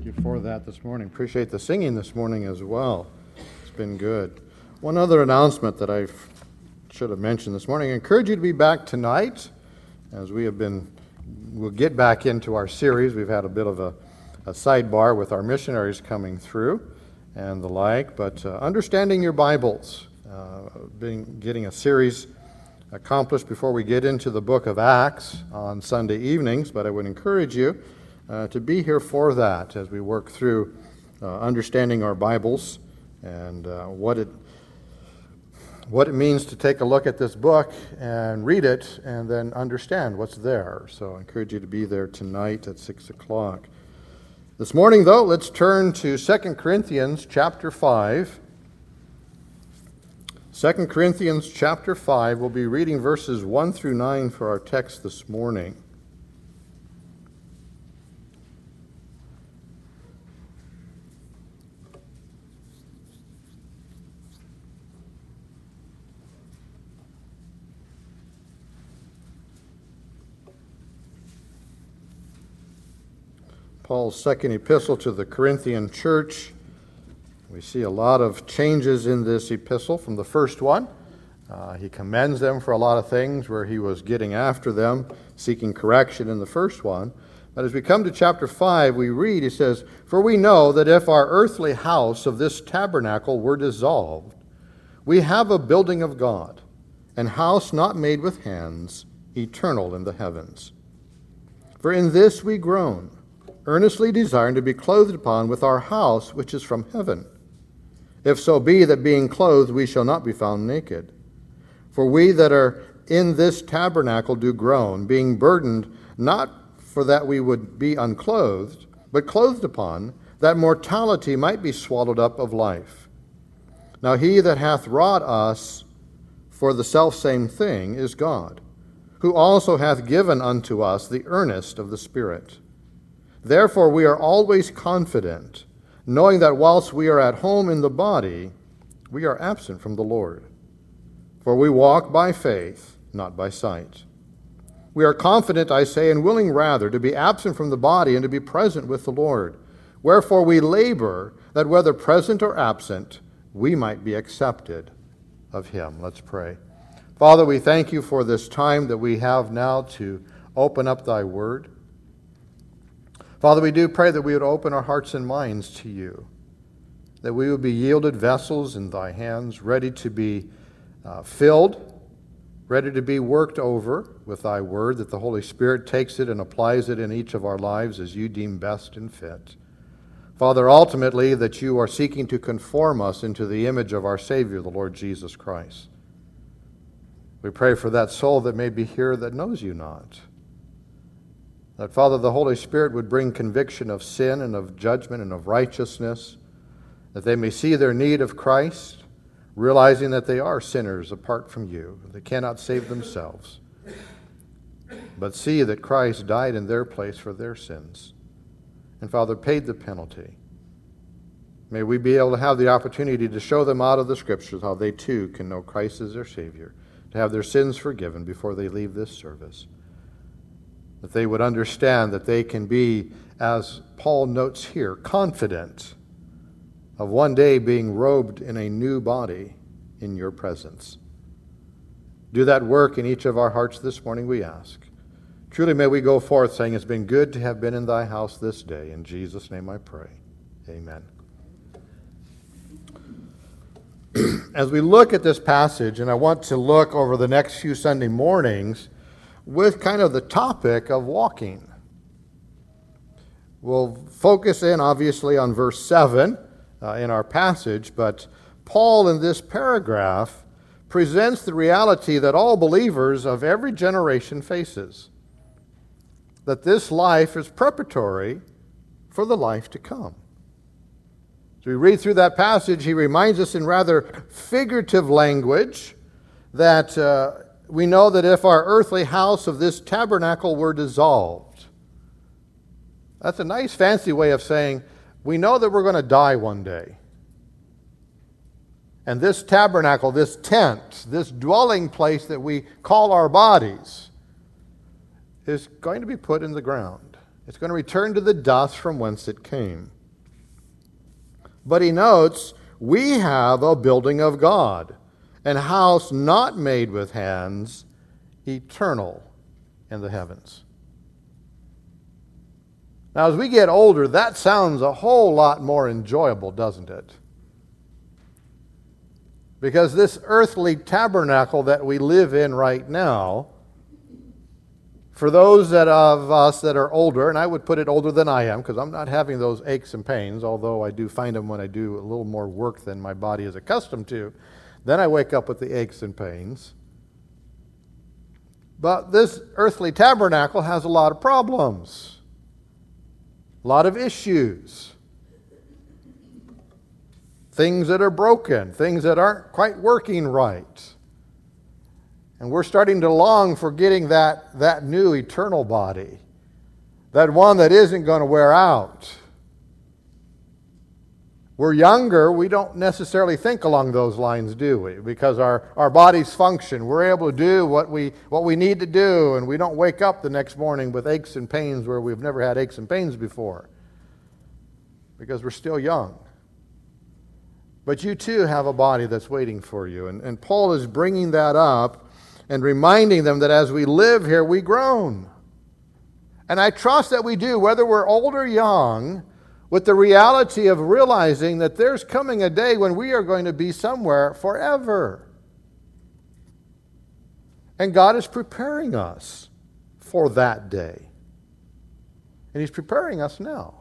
you for that this morning. Appreciate the singing this morning as well. It's been good. One other announcement that I should have mentioned this morning. I encourage you to be back tonight as we'll get back into our series. We've had a bit of a sidebar with our missionaries coming through and the like, but understanding your Bibles, getting a series accomplished before we get into the book of Acts on Sunday evenings, but I would encourage you to be here for that as we work through understanding our Bibles and what it means to take a look at this book and read it and then understand what's there. So I encourage you to be there tonight at 6 o'clock. This morning, though, let's turn to 2 Corinthians chapter 5. 2 Corinthians chapter 5, we'll be reading verses 1 through 9 for our text this morning. Paul's second epistle to the Corinthian church. We see a lot of changes in this epistle from the first one. He commends them for a lot of things where he was getting after them, seeking correction in the first one. But as we come to chapter 5, we read, he says, "For we know that if our earthly house of this tabernacle were dissolved, we have a building of God, an house not made with hands, eternal in the heavens. For in this we groan, earnestly desiring to be clothed upon with our house which is from heaven. If so be that being clothed we shall not be found naked. For we that are in this tabernacle do groan, being burdened, not for that we would be unclothed, but clothed upon, that mortality might be swallowed up of life. Now he that hath wrought us for the selfsame thing is God, who also hath given unto us the earnest of the Spirit. Therefore we are always confident, knowing that whilst we are at home in the body, we are absent from the Lord. For we walk by faith, not by sight. We are confident, I say, and willing rather to be absent from the body and to be present with the Lord. Wherefore we labor that whether present or absent, we might be accepted of him." Let's pray. Father, we thank you for this time that we have now to open up thy word. Father, we do pray that we would open our hearts and minds to you, that we would be yielded vessels in thy hands, ready to be filled, ready to be worked over with thy word, that the Holy Spirit takes it and applies it in each of our lives as you deem best and fit. Father, ultimately, that you are seeking to conform us into the image of our Savior, the Lord Jesus Christ. We pray for that soul that may be here that knows you not. That, Father, the Holy Spirit would bring conviction of sin and of judgment and of righteousness, that they may see their need of Christ, realizing that they are sinners apart from you. They cannot save themselves, but see that Christ died in their place for their sins, and, Father, paid the penalty. May we be able to have the opportunity to show them out of the Scriptures how they too can know Christ as their Savior, to have their sins forgiven before they leave this service. That they would understand that they can be, as Paul notes here, confident of one day being robed in a new body in your presence. Do that work in each of our hearts this morning, we ask. Truly may we go forth saying, it's been good to have been in thy house this day. In Jesus' name I pray. Amen. As we look at this passage, and I want to look over the next few Sunday mornings with kind of the topic of walking. We'll focus in, obviously, on verse 7 in our passage, but Paul in this paragraph presents the reality that all believers of every generation faces, that this life is preparatory for the life to come. As we read through that passage, he reminds us in rather figurative language that we know that if our earthly house of this tabernacle were dissolved, that's a nice fancy way of saying we know that we're going to die one day. And this tabernacle, this tent, this dwelling place that we call our bodies is going to be put in the ground. It's going to return to the dust from whence it came. But he notes, we have a building of God, an house not made with hands, eternal in the heavens. Now, as we get older, that sounds a whole lot more enjoyable, doesn't it? Because this earthly tabernacle that we live in right now, for those of us that are older, and I would put it older than I am, because I'm not having those aches and pains, although I do find them when I do a little more work than my body is accustomed to. Then I wake up with the aches and pains. But this earthly tabernacle has a lot of problems, a lot of issues, things that are broken, things that aren't quite working right. And we're starting to long for getting that new eternal body, that one that isn't going to wear out. We're younger, we don't necessarily think along those lines, do we? Because our bodies function. We're able to do what we need to do, and we don't wake up the next morning with aches and pains where we've never had aches and pains before. Because we're still young. But you too have a body that's waiting for you. And Paul is bringing that up and reminding them that as we live here, we groan. And I trust that we do, whether we're old or young, with the reality of realizing that there's coming a day when we are going to be somewhere forever. And God is preparing us for that day. And He's preparing us now.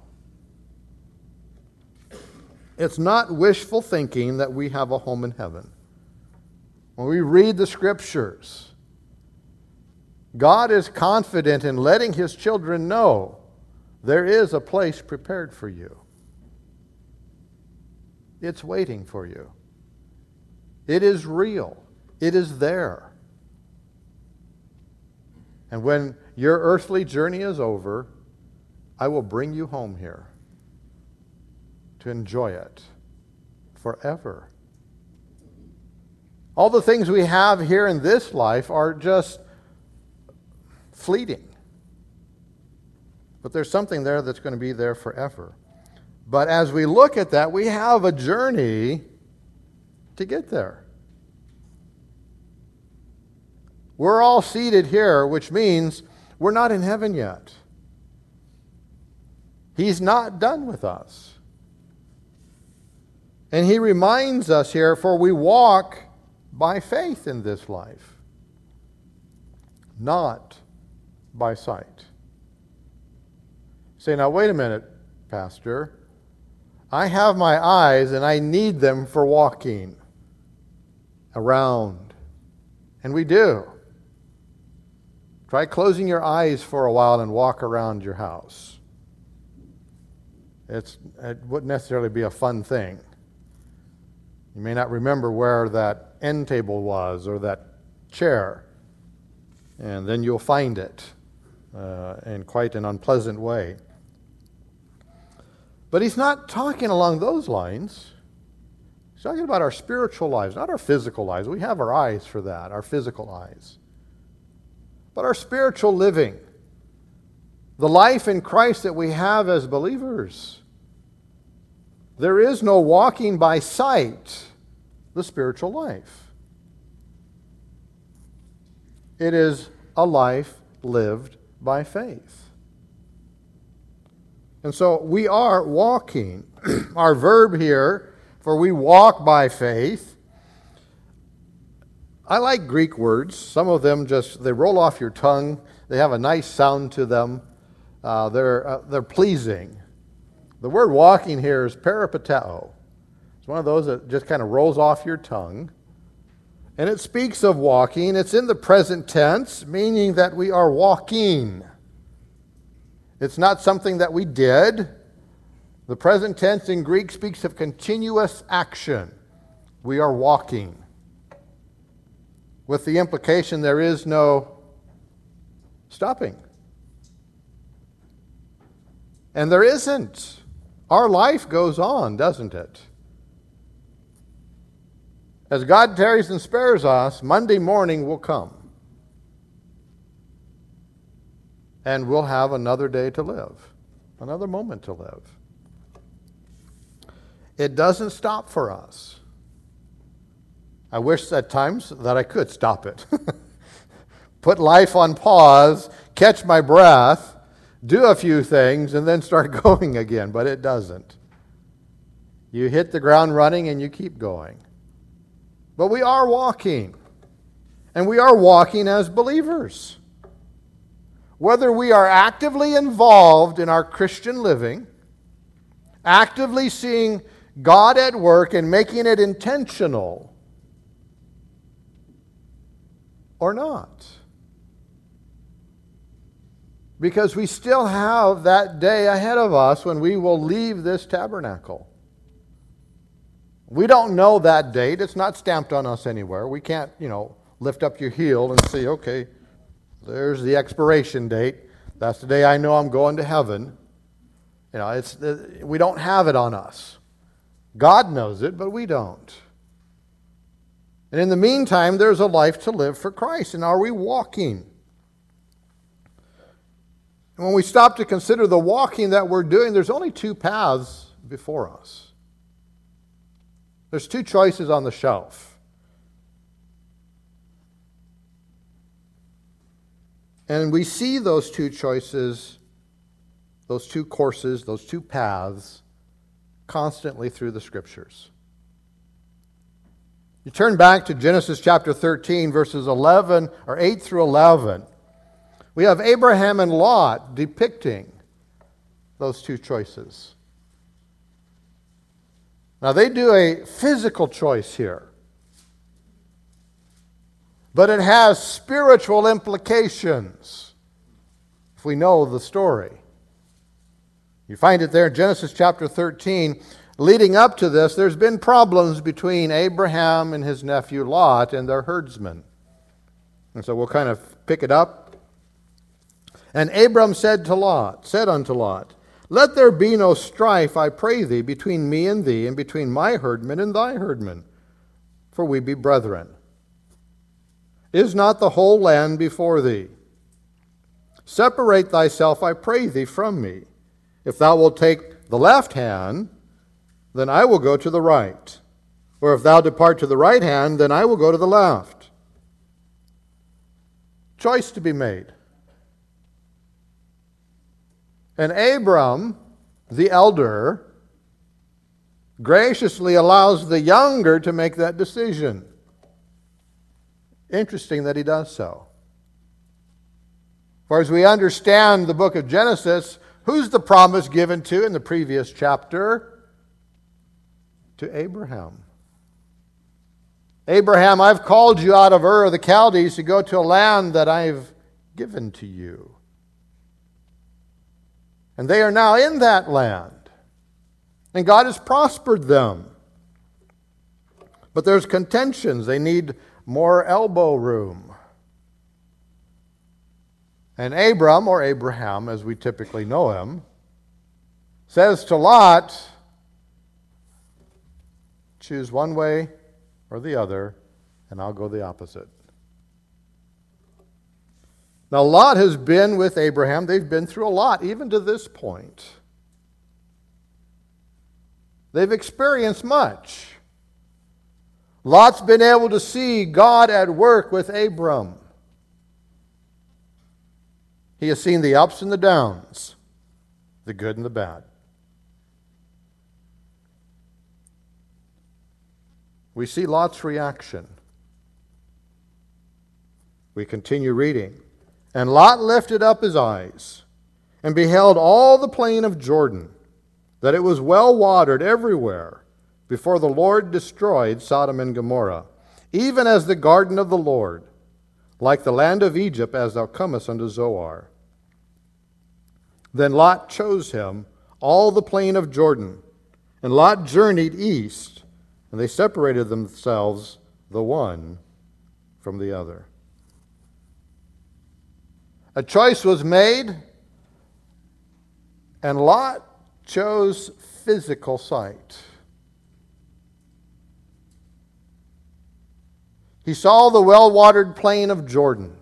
It's not wishful thinking that we have a home in heaven. When we read the Scriptures, God is confident in letting His children know there is a place prepared for you. It's waiting for you. It is real. It is there. And when your earthly journey is over, I will bring you home here to enjoy it forever. All the things we have here in this life are just fleeting. But there's something there that's going to be there forever. But as we look at that, we have a journey to get there. We're all seated here, which means we're not in heaven yet. He's not done with us. And He reminds us here, for we walk by faith in this life, not by sight. Say, now wait a minute, Pastor. I have my eyes and I need them for walking around. And we do. Try closing your eyes for a while and walk around your house. It wouldn't necessarily be a fun thing. You may not remember where that end table was or that chair. And then you'll find it in quite an unpleasant way. But he's not talking along those lines. He's talking about our spiritual lives, not our physical lives. We have our eyes for that, our physical eyes. But our spiritual living, the life in Christ that we have as believers. There is no walking by sight, the spiritual life. It is a life lived by faith. And so we are walking. Our verb here, for we walk by faith. I like Greek words. Some of them they roll off your tongue. They have a nice sound to them. They're pleasing. The word walking here is peripateo. It's one of those that just kind of rolls off your tongue. And it speaks of walking. It's in the present tense, meaning that we are walking. It's not something that we did. The present tense in Greek speaks of continuous action. We are walking. With the implication there is no stopping. And there isn't. Our life goes on, doesn't it? As God tarries and spares us, Monday morning will come. And we'll have another day to live, another moment to live. it doesn't stop for us. I wish at times that I could stop it. Put life on pause, catch my breath, do a few things, and then start going again, but it doesn't. You hit the ground running and you keep going. But we are walking, and we are walking as believers. Whether we are actively involved in our Christian living, actively seeing God at work and making it intentional, or not. Because we still have that day ahead of us when we will leave this tabernacle. We don't know that date. It's not stamped on us anywhere. We can't, lift up your heel and say, okay, there's the expiration date. That's the day I know I'm going to heaven. We don't have it on us. God knows it, but we don't. And in the meantime, there's a life to live for Christ. And are we walking? And when we stop to consider the walking that we're doing, there's only two paths before us. There's two choices on the shelf. And we see those two choices, those two courses, those two paths constantly through the Scriptures. You turn back to Genesis chapter 13, verses 8 through 11. We have Abraham and Lot depicting those two choices. Now, they do a physical choice here, but it has spiritual implications if we know the story. You find it there in Genesis chapter 13. Leading up to this, there's been problems between Abraham and his nephew Lot and their herdsmen. And so we'll kind of pick it up. And Abram said unto Lot, Let there be no strife, I pray thee, between me and thee, and between my herdmen and thy herdmen, for we be brethren. Is not the whole land before thee? Separate thyself, I pray thee, from me. If thou wilt take the left hand, then I will go to the right. Or if thou depart to the right hand, then I will go to the left. Choice to be made. And Abram, the elder, graciously allows the younger to make that decision. Interesting that he does so. For as we understand the book of Genesis, who's the promise given to in the previous chapter? To Abraham. Abraham, I've called you out of Ur of the Chaldees to go to a land that I've given to you. And they are now in that land. And God has prospered them. But there's contentions. They need more elbow room. And Abram, or Abraham as we typically know him, says to Lot, choose one way or the other, and I'll go the opposite. Now, Lot has been with Abraham. They've been through a lot, even to this point. They've experienced much. Lot's been able to see God at work with Abram. He has seen the ups and the downs, the good and the bad. We see Lot's reaction. We continue reading. And Lot lifted up his eyes and beheld all the plain of Jordan, that it was well watered everywhere, before the Lord destroyed Sodom and Gomorrah, even as the garden of the Lord, like the land of Egypt, as thou comest unto Zoar. Then Lot chose him all the plain of Jordan, and Lot journeyed east, and they separated themselves the one from the other. A choice was made, and Lot chose physical sight. He saw the well-watered plain of Jordan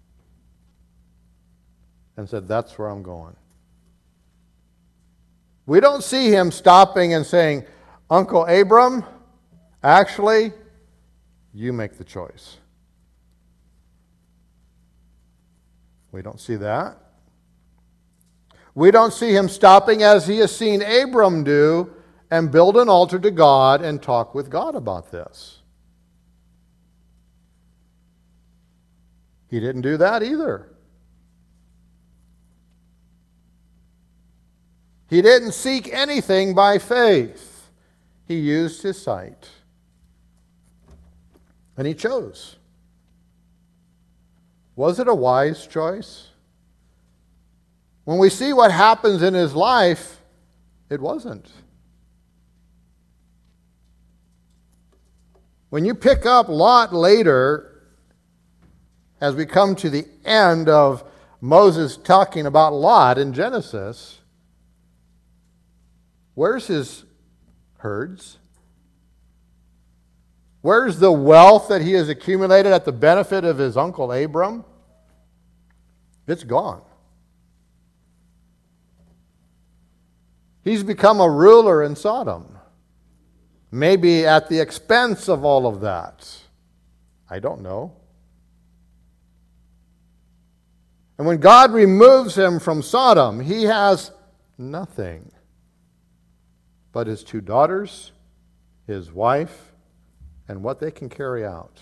and said, that's where I'm going. We don't see him stopping and saying, Uncle Abram, actually, you make the choice. We don't see that. We don't see him stopping as he has seen Abram do and build an altar to God and talk with God about this. He didn't do that either. He didn't seek anything by faith. He used his sight. And he chose. Was it a wise choice? When we see what happens in his life, it wasn't. When you pick up Lot later, as we come to the end of Moses talking about Lot in Genesis, where's his herds? Where's the wealth that he has accumulated at the benefit of his uncle Abram? It's gone. He's become a ruler in Sodom. Maybe at the expense of all of that. I don't know. And when God removes him from Sodom, he has nothing but his 2 daughters, his wife, and what they can carry out.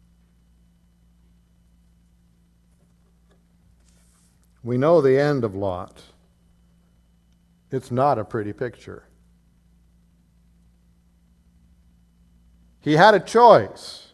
We know the end of Lot. It's not a pretty picture. He had a choice.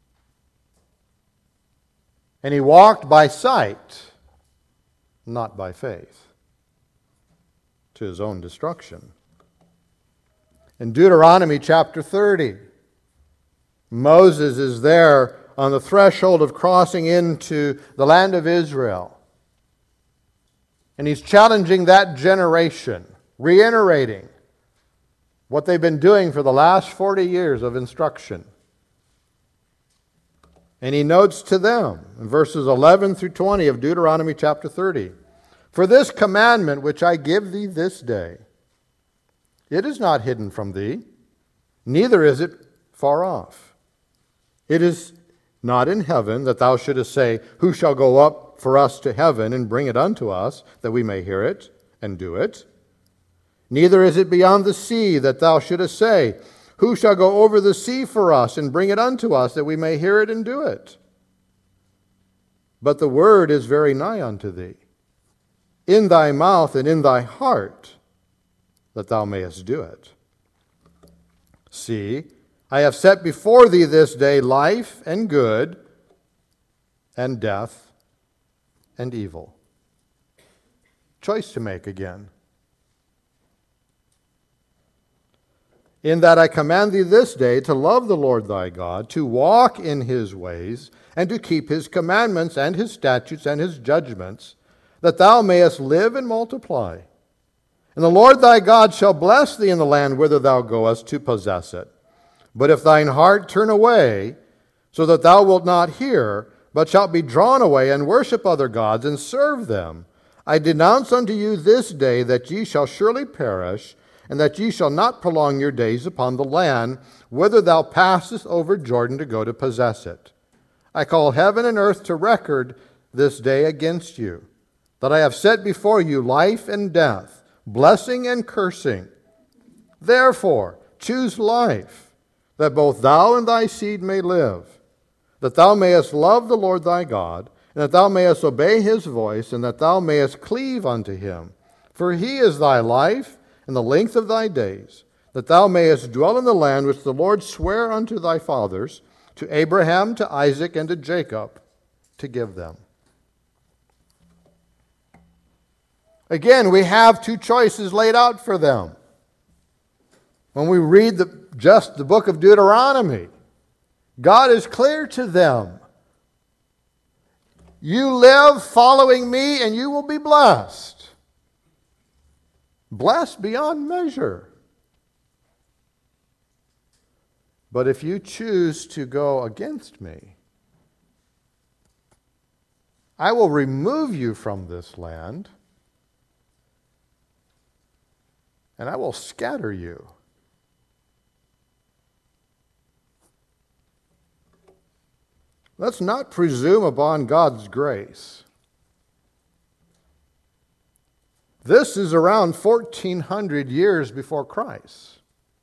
And he walked by sight, not by faith, to his own destruction. In Deuteronomy chapter 30, Moses is there on the threshold of crossing into the land of Israel. And he's challenging that generation, reiterating what they've been doing for the last 40 years of instruction. And he notes to them in verses 11 through 20 of Deuteronomy chapter 30, "For this commandment which I give thee this day, it is not hidden from thee, neither is it far off. It is not in heaven, that thou shouldest say, Who shall go up for us to heaven and bring it unto us, that we may hear it and do it? Neither is it beyond the sea, that thou shouldest say, Who shall go over the sea for us and bring it unto us, that we may hear it and do it? But the word is very nigh unto thee, in thy mouth and in thy heart, that thou mayest do it. See, I have set before thee this day life and good, and death and evil." Choice to make again. "In that I command thee this day to love the Lord thy God, to walk in his ways, and to keep his commandments and his statutes and his judgments, that thou mayest live and multiply. And the Lord thy God shall bless thee in the land whither thou goest to possess it. But if thine heart turn away, so that thou wilt not hear, but shalt be drawn away and worship other gods and serve them, I denounce unto you this day that ye shall surely perish, and that ye shall not prolong your days upon the land whither thou passest over Jordan to go to possess it. I call heaven and earth to record this day against you, that I have set before you life and death, blessing and cursing. Therefore, choose life, that both thou and thy seed may live, that thou mayest love the Lord thy God, and that thou mayest obey his voice, and that thou mayest cleave unto him. For he is thy life and the length of thy days, that thou mayest dwell in the land which the Lord sware unto thy fathers, to Abraham, to Isaac, and to Jacob, to give them." Again, we have 2 choices laid out for them. When we read just the book of Deuteronomy, God is clear to them. You live following me and you will be blessed. Blessed beyond measure. But if you choose to go against me, I will remove you from this land, and I will scatter you Let's not presume upon God's grace. This is around 1,400 years before Christ.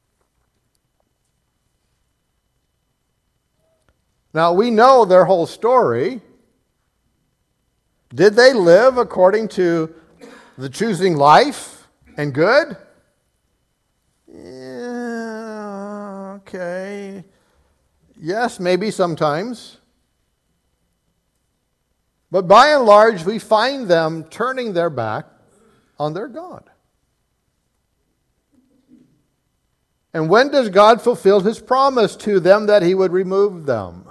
Now, we know their whole story. Did they live according to the choosing life and good? Yeah, okay. Yes, maybe sometimes. But by and large, we find them turning their back on their God. And when does God fulfill His promise to them that He would remove them?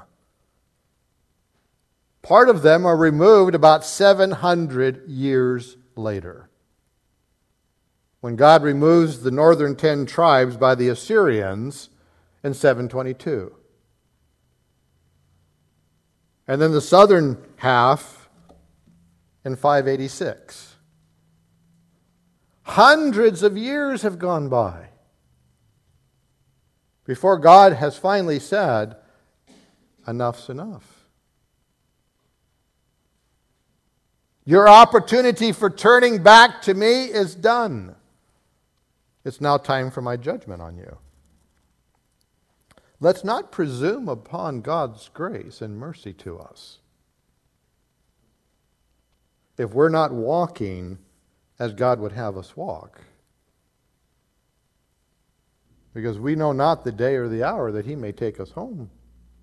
Part of them are removed about 700 years later, when God removes the northern 10 tribes by the Assyrians in 722. And then the southern half in 586. Hundreds of years have gone by before God has finally said, enough's enough. Your opportunity for turning back to me is done. It's now time for my judgment on you. Let's not presume upon God's grace and mercy to us if we're not walking as God would have us walk. Because we know not the day or the hour that He may take us home.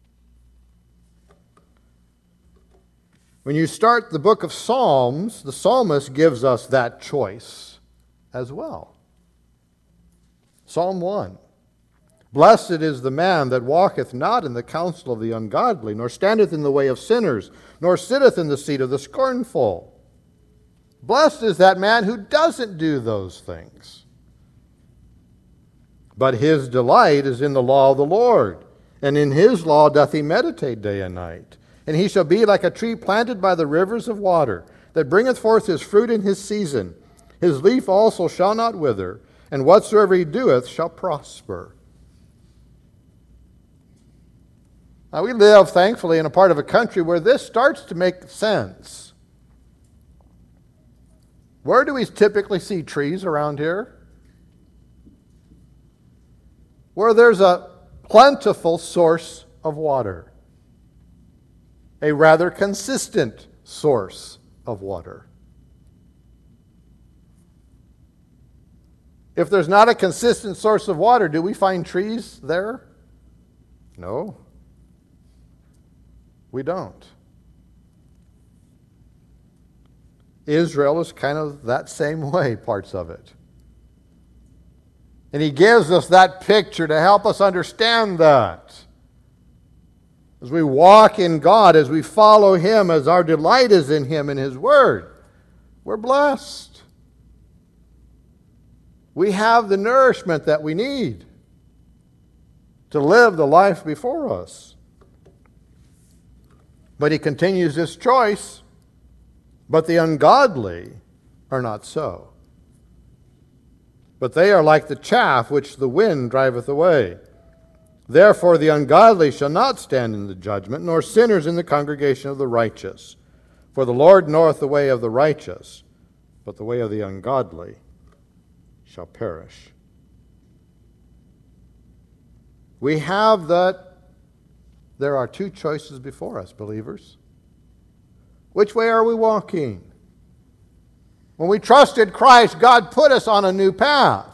When you start the book of Psalms, the psalmist gives us that choice as well. Psalm 1. Blessed is the man that walketh not in the counsel of the ungodly, nor standeth in the way of sinners, nor sitteth in the seat of the scornful. Blessed is that man who doesn't do those things. But his delight is in the law of the Lord, and in His law doth he meditate day and night. And he shall be like a tree planted by the rivers of water, that bringeth forth his fruit in his season. His leaf also shall not wither, and whatsoever he doeth shall prosper. Now, we live, thankfully, in a part of a country where this starts to make sense. Where do we typically see trees around here? Where there's a plentiful source of water. A rather consistent source of water. If there's not a consistent source of water, do we find trees there? No. We don't. Israel is kind of that same way, parts of it. And He gives us that picture to help us understand that. As we walk in God, as we follow Him, as our delight is in Him and His Word, we're blessed. We have the nourishment that we need to live the life before us. But He continues this choice, but the ungodly are not so. But they are like the chaff which the wind driveth away. Therefore the ungodly shall not stand in the judgment, nor sinners in the congregation of the righteous. For the Lord knoweth the way of the righteous, but the way of the ungodly shall perish. We have that there are two choices before us, believers. Which way are we walking? When we trusted Christ, God put us on a new path.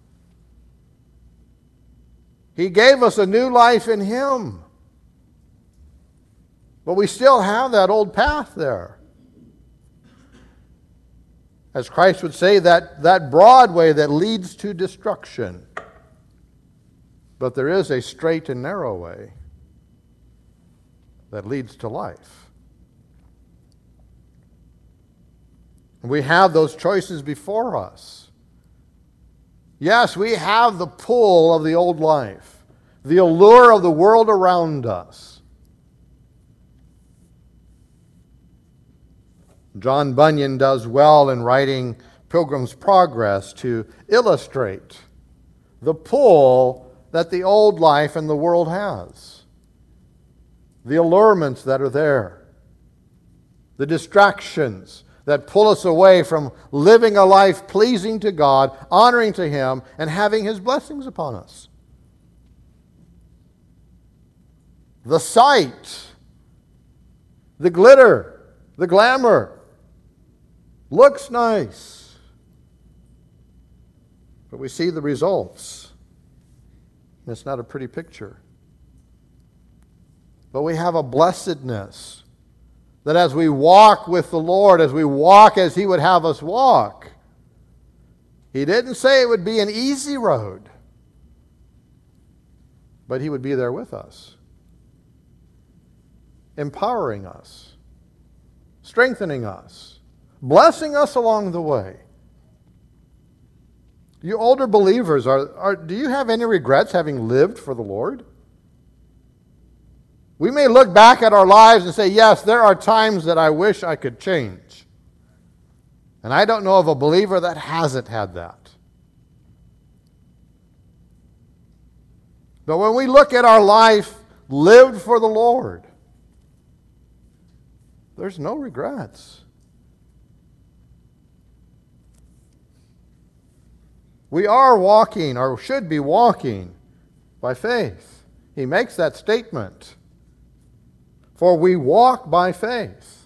He gave us a new life in Him. But we still have that old path there. As Christ would say, that broad way that leads to destruction. But there is a straight and narrow way that leads to life. We have those choices before us. Yes, we have the pull of the old life, the allure of the world around us. John Bunyan does well in writing Pilgrim's Progress to illustrate the pull that the old life and the world has. the allurements that are there, the distractions that pull us away from living a life pleasing to God, honoring to Him, and having His blessings upon us. The sight, the glitter, the glamour, looks nice, but we see the results. It's not a pretty picture. But we have a blessedness that as we walk with the Lord, as we walk as He would have us walk, He didn't say it would be an easy road, but He would be there with us, empowering us, strengthening us, blessing us along the way. You older believers, do you have any regrets having lived for the Lord? We may look back at our lives and say, yes, there are times that I wish I could change. And I don't know of a believer that hasn't had that. But when we look at our life lived for the Lord, there's no regrets. We are walking, or should be walking, by faith. He makes that statement. For we walk by faith,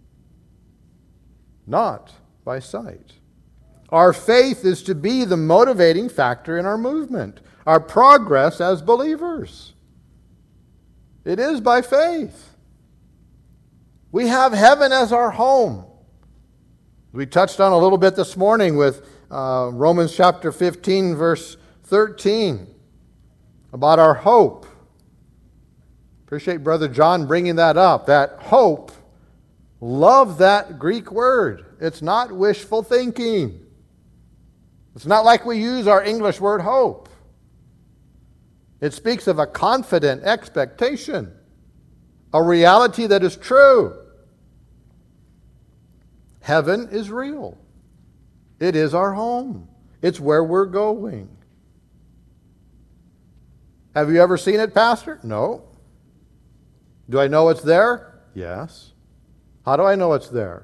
not by sight. Our faith is to be the motivating factor in our movement, our progress as believers. It is by faith. We have heaven as our home. We touched on a little bit this morning with Romans chapter 15, verse 13, about our hope. Appreciate Brother John bringing that up. That hope, love that Greek word. It's not wishful thinking. It's not like we use our English word hope. It speaks of a confident expectation, a reality that is true. Heaven is real. It is our home. It's where we're going. Have you ever seen it, Pastor? No. Do I know it's there? Yes. How do I know it's there?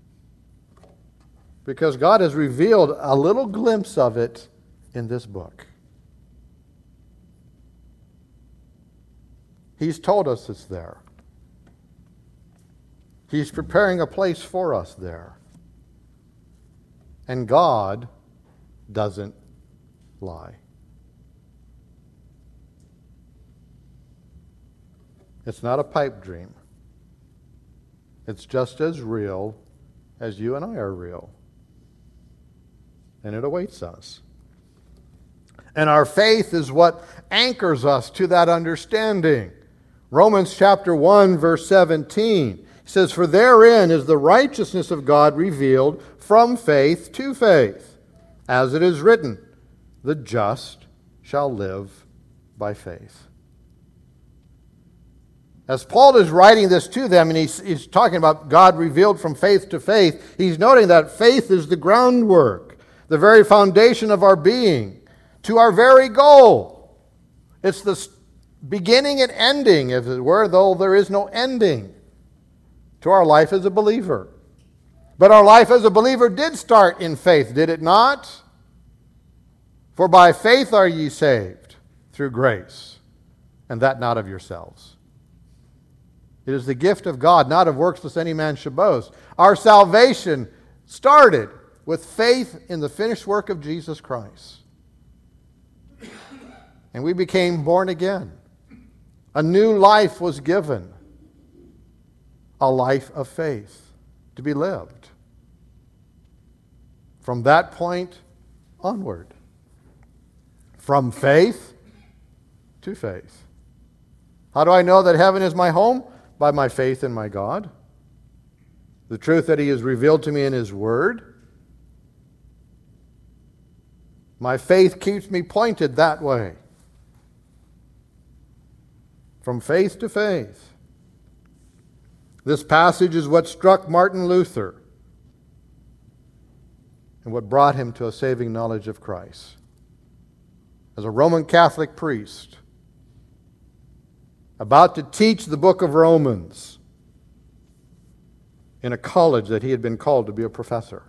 Because God has revealed a little glimpse of it in this book. He's told us it's there. He's preparing a place for us there. And God doesn't lie. It's not a pipe dream. It's just as real as you and I are real. And it awaits us. And our faith is what anchors us to that understanding. Romans chapter 1, verse 17 says, "For therein is the righteousness of God revealed from faith to faith. As it is written, the just shall live by faith." As Paul is writing this to them, and he's talking about God revealed from faith to faith, he's noting that faith is the groundwork, the very foundation of our being, to our very goal. It's the beginning and ending, as it were, though there is no ending to our life as a believer. But our life as a believer did start in faith, did it not? For by faith are ye saved, through grace, and that not of yourselves. It is the gift of God, not of works, lest any man should boast. Our salvation started with faith in the finished work of Jesus Christ. And we became born again. A new life was given. A life of faith to be lived. From that point onward. From faith to faith. How do I know that heaven is my home? By my faith in my God. The truth that He has revealed to me in His Word. My faith keeps me pointed that way. From faith to faith. This passage is what struck Martin Luther and what brought him to a saving knowledge of Christ. As a Roman Catholic priest, about to teach the book of Romans in a college that he had been called to be a professor.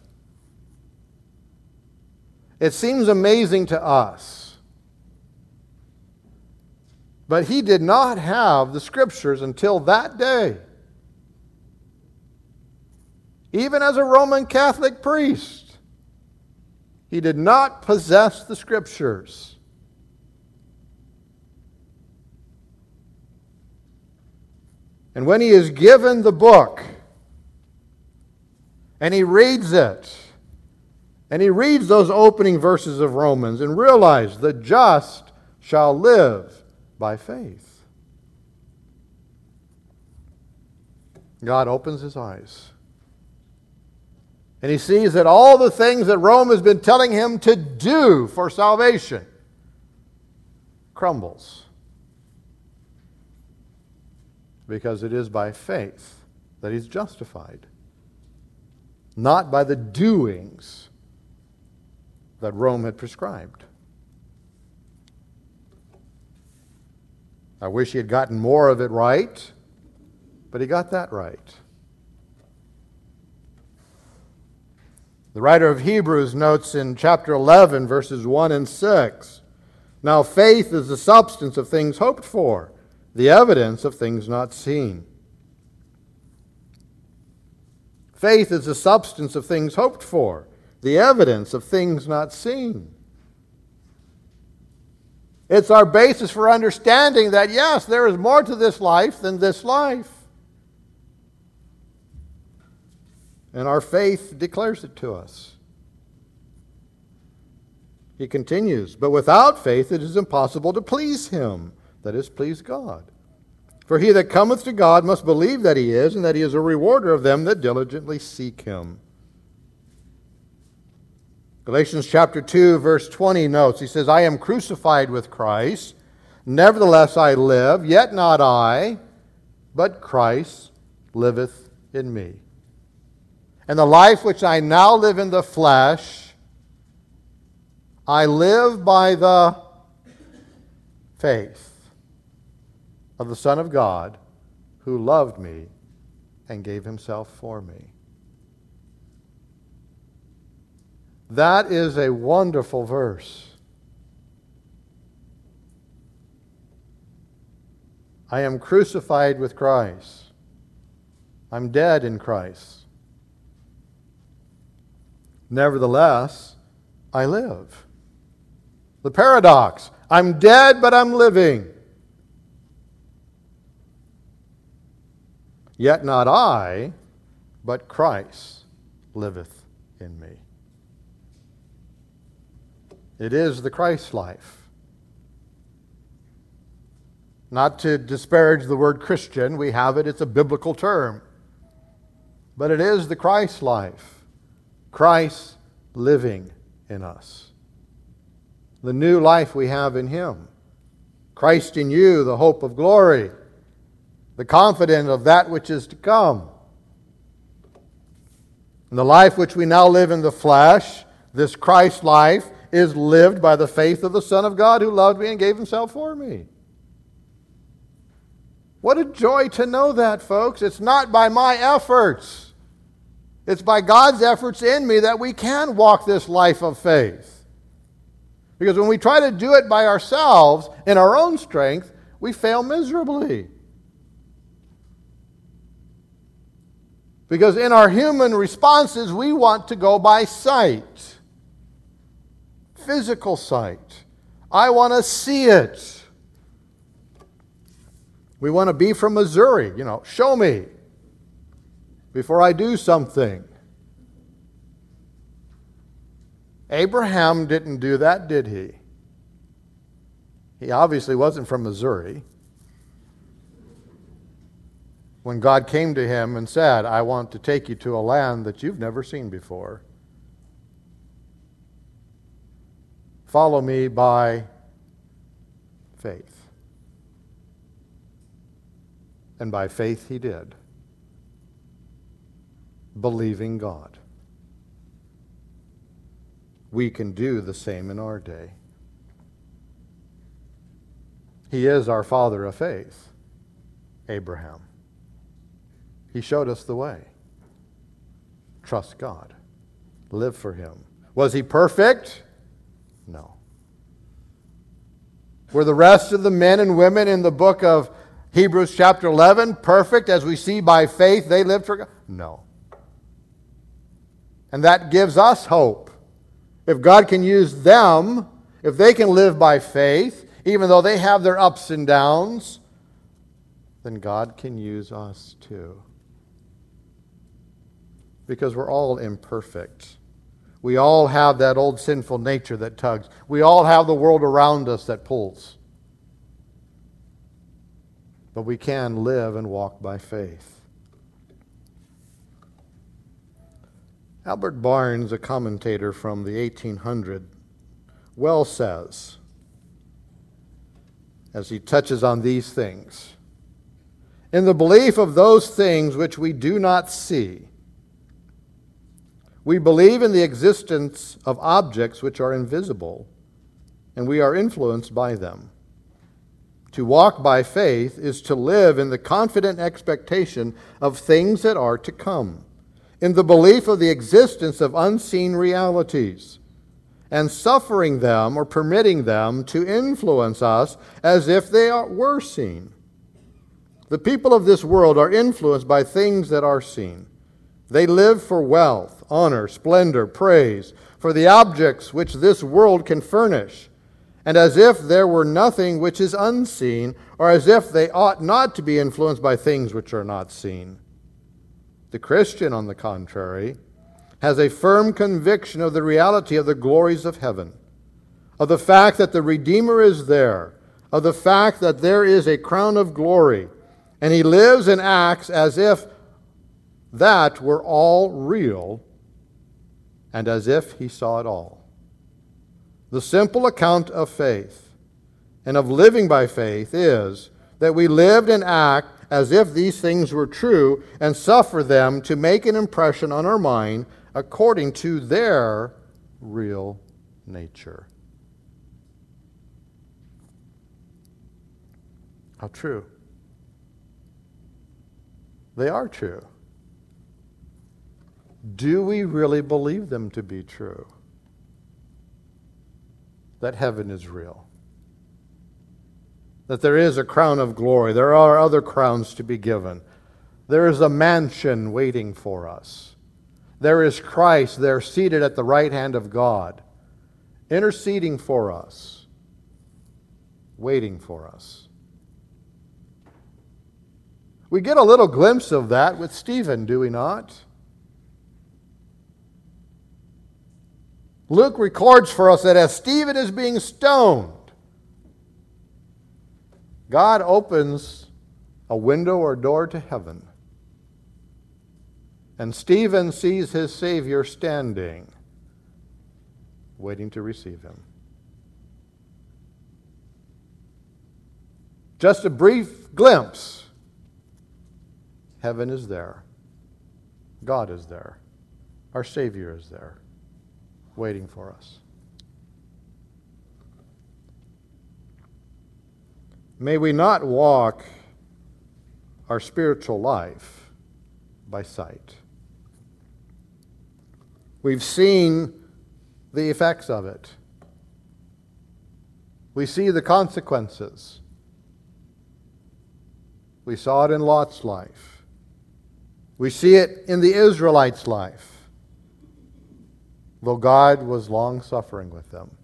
It seems amazing to us, but he did not have the Scriptures until that day. Even as a Roman Catholic priest, he did not possess the Scriptures. And when he is given the book, and he reads it, and he reads those opening verses of Romans and realizes the just shall live by faith, God opens his eyes. And he sees that all the things that Rome has been telling him to do for salvation crumbles. Because it is by faith that he's justified, not by the doings that Rome had prescribed. I wish he had gotten more of it right, but he got that right. The writer of Hebrews notes in chapter 11, verses 1 and 6, "Now faith is the substance of things hoped for, the evidence of things not seen." Faith is the substance of things hoped for, the evidence of things not seen. It's our basis for understanding that, yes, there is more to this life than this life. And our faith declares it to us. He continues, "But without faith it is impossible to please him," that is, please God. "For he that cometh to God must believe that he is, and that he is a rewarder of them that diligently seek him." Galatians chapter 2, verse 20 notes, he says, "I am crucified with Christ. Nevertheless I live, yet not I, but Christ liveth in me. And the life which I now live in the flesh, I live by the faith of the Son of God, who loved me and gave himself for me." That is a wonderful verse. I am crucified with Christ. I'm dead in Christ. Nevertheless, I live. The paradox: I'm dead, but I'm living. Yet not I, but Christ liveth in me. It is the Christ life. Not to disparage the word Christian, we have it, it's a biblical term. But it is the Christ life. Christ living in us. The new life we have in him. Christ in you, the hope of glory. The confidence of that which is to come. And the life which we now live in the flesh, this Christ life, is lived by the faith of the Son of God who loved me and gave himself for me. What a joy to know that, folks. It's not by my efforts. It's by God's efforts in me that we can walk this life of faith. Because when we try to do it by ourselves, in our own strength, we fail miserably. Because in our human responses, we want to go by sight. Physical sight. I want to see it. We want to be from Missouri. Show me before I do something. Abraham didn't do that, did he? He obviously wasn't from Missouri. When God came to him and said, "I want to take you to a land that you've never seen before. Follow me by faith." And by faith he did. Believing God. We can do the same in our day. He is our Father of faith. Abraham. He showed us the way. Trust God. Live for Him. Was he perfect? No. Were the rest of the men and women in the book of Hebrews chapter 11 perfect as we see by faith they lived for God? No. And that gives us hope. If God can use them, if they can live by faith, even though they have their ups and downs, then God can use us too. Because we're all imperfect. We all have that old sinful nature that tugs. We all have the world around us that pulls. But we can live and walk by faith. Albert Barnes, a commentator from the 1800s, well says, as he touches on these things, in the belief of those things which we do not see, we believe in the existence of objects which are invisible, and we are influenced by them. To walk by faith is to live in the confident expectation of things that are to come, in the belief of the existence of unseen realities, and suffering them or permitting them to influence us as if they were seen. The people of this world are influenced by things that are seen. They live for wealth, honor, splendor, praise, for the objects which this world can furnish, and as if there were nothing which is unseen, or as if they ought not to be influenced by things which are not seen. The Christian, on the contrary, has a firm conviction of the reality of the glories of heaven, of the fact that the Redeemer is there, of the fact that there is a crown of glory, and he lives and acts as if that were all real, and as if he saw it all. The simple account of faith and of living by faith is that we lived and act as if these things were true and suffer them to make an impression on our mind according to their real nature. How true. They are true. Do we really believe them to be true? That heaven is real. That there is a crown of glory. There are other crowns to be given. There is a mansion waiting for us. There is Christ there seated at the right hand of God, interceding for us, waiting for us. We get a little glimpse of that with Stephen, do we not? Luke records for us that as Stephen is being stoned, God opens a window or door to heaven. And Stephen sees his Savior standing, waiting to receive him. Just a brief glimpse. Heaven is there. God is there. Our Savior is there, waiting for us. May we not walk our spiritual life by sight. We've seen the effects of it. We see the consequences. We saw it in Lot's life. We see it in the Israelites' life, though God was long-suffering with them.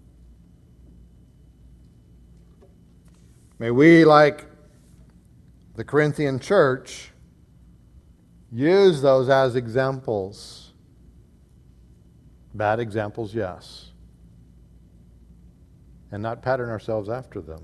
May we, like the Corinthian church, use those as examples. Bad examples, yes. And not pattern ourselves after them.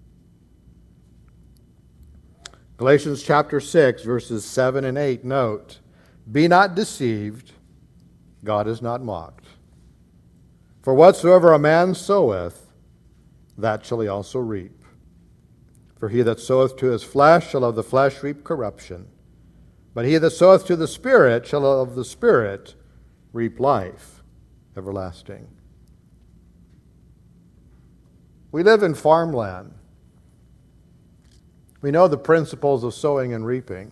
Galatians chapter 6, verses 7 and 8 note, "Be not deceived, God is not mocked. For whatsoever a man soweth, that shall he also reap. For he that soweth to his flesh shall of the flesh reap corruption. But he that soweth to the Spirit shall of the Spirit reap life everlasting." We live in farmland. We know the principles of sowing and reaping.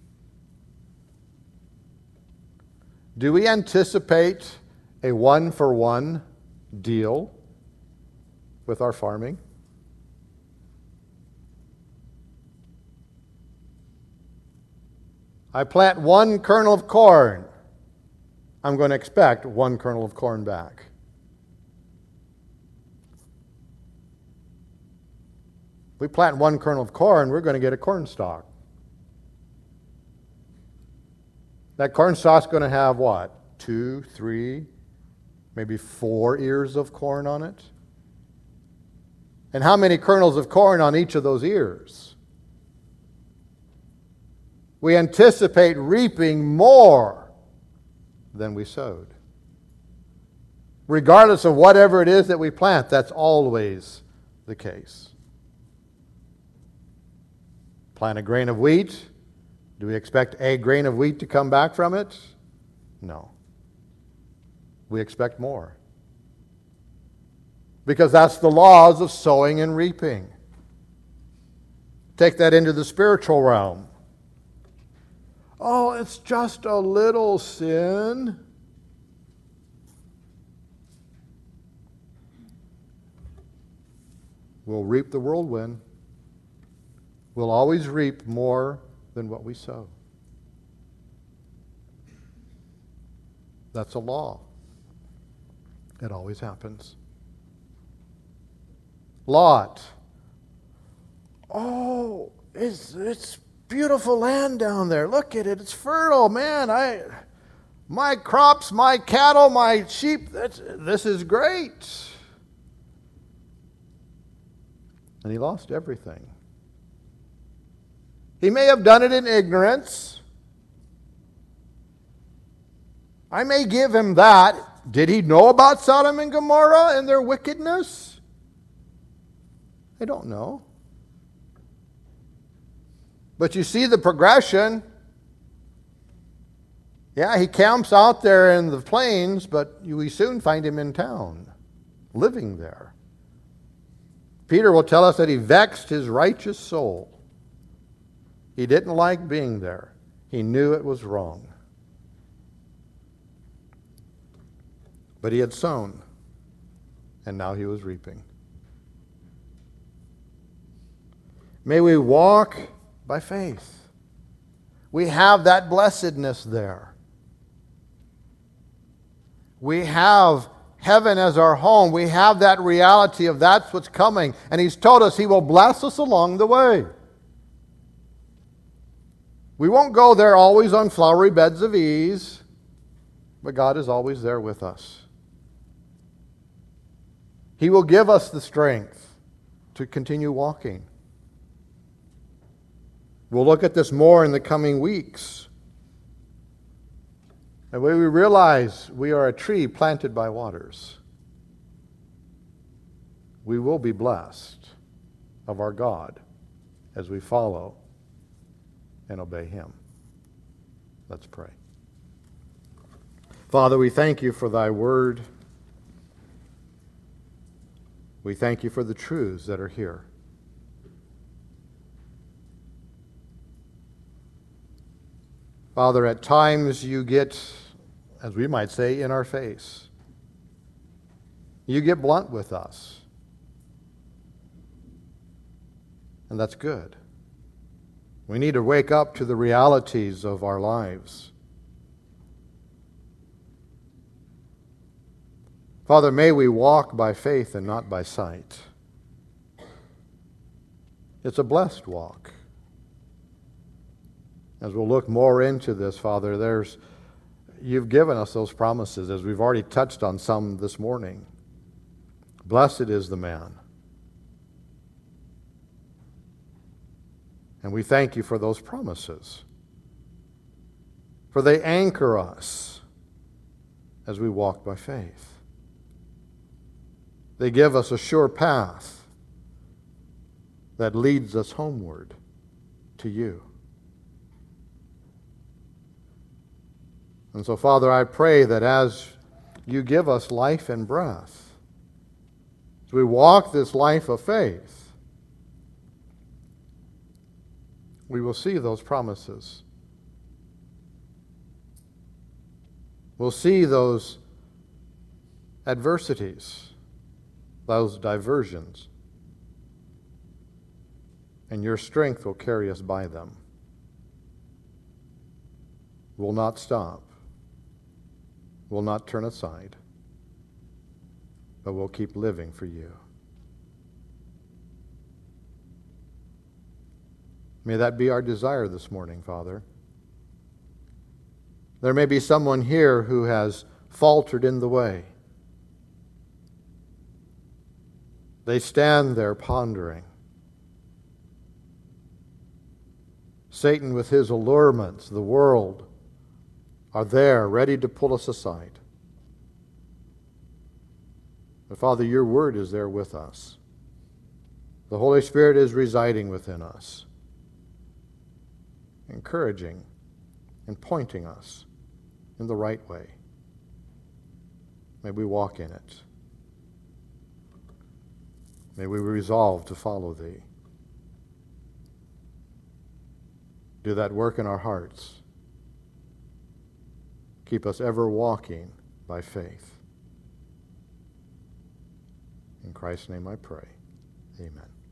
Do we anticipate a one-for-one deal with our farming? I plant 1 kernel of corn. I'm going to expect 1 kernel of corn back. If we plant 1 kernel of corn, we're going to get a corn stalk. That corn stalk's going to have what? 2, 3, maybe 4 ears of corn on it? And how many kernels of corn on each of those ears? We anticipate reaping more than we sowed. Regardless of whatever it is that we plant, that's always the case. Plant a grain of wheat. Do we expect a grain of wheat to come back from it? No. We expect more. Because that's the laws of sowing and reaping. Take that into the spiritual realm. Oh, it's just a little sin. We'll reap the whirlwind. We'll always reap more than what we sow. That's a law. It always happens. Lot. Oh, it's beautiful land down there. Look at it. It's fertile, man. My crops, my cattle, my sheep, this is great. And he lost everything. He may have done it in ignorance. I may give him that. Did he know about Sodom and Gomorrah and their wickedness? I don't know. But you see the progression. Yeah, he camps out there in the plains, but we soon find him in town, living there. Peter will tell us that he vexed his righteous soul. He didn't like being there. He knew it was wrong. But he had sown, and now he was reaping. May we walk by faith. We have that blessedness there. We have heaven as our home. We have that reality of that's what's coming. And he's told us he will bless us along the way. We won't go there always on flowery beds of ease, but God is always there with us. He will give us the strength to continue walking. We'll look at this more in the coming weeks. And when we realize we are a tree planted by waters, we will be blessed of our God as we follow and obey him. Let's pray. Father, we thank you for thy word. We thank you for the truths that are here. Father, at times you get, as we might say, in our face. You get blunt with us. And that's good. We need to wake up to the realities of our lives. Father, may we walk by faith and not by sight. It's a blessed walk. As we'll look more into this, Father, you've given us those promises, as we've already touched on some this morning. Blessed is the man. And we thank you for those promises. For they anchor us as we walk by faith. They give us a sure path that leads us homeward to you. And so, Father, I pray that as you give us life and breath, as we walk this life of faith, we will see those promises. We'll see those adversities, those diversions, and your strength will carry us by them. We'll not stop. We'll not turn aside, but we'll keep living for you. May that be our desire this morning, Father. There may be someone here who has faltered in the way. They stand there pondering. Satan with his allurements, the world, are there ready to pull us aside. But Father, your word is there with us. The Holy Spirit is residing within us, encouraging and pointing us in the right way. May we walk in it. May we resolve to follow thee. Do that work in our hearts. Keep us ever walking by faith. In Christ's name I pray. Amen.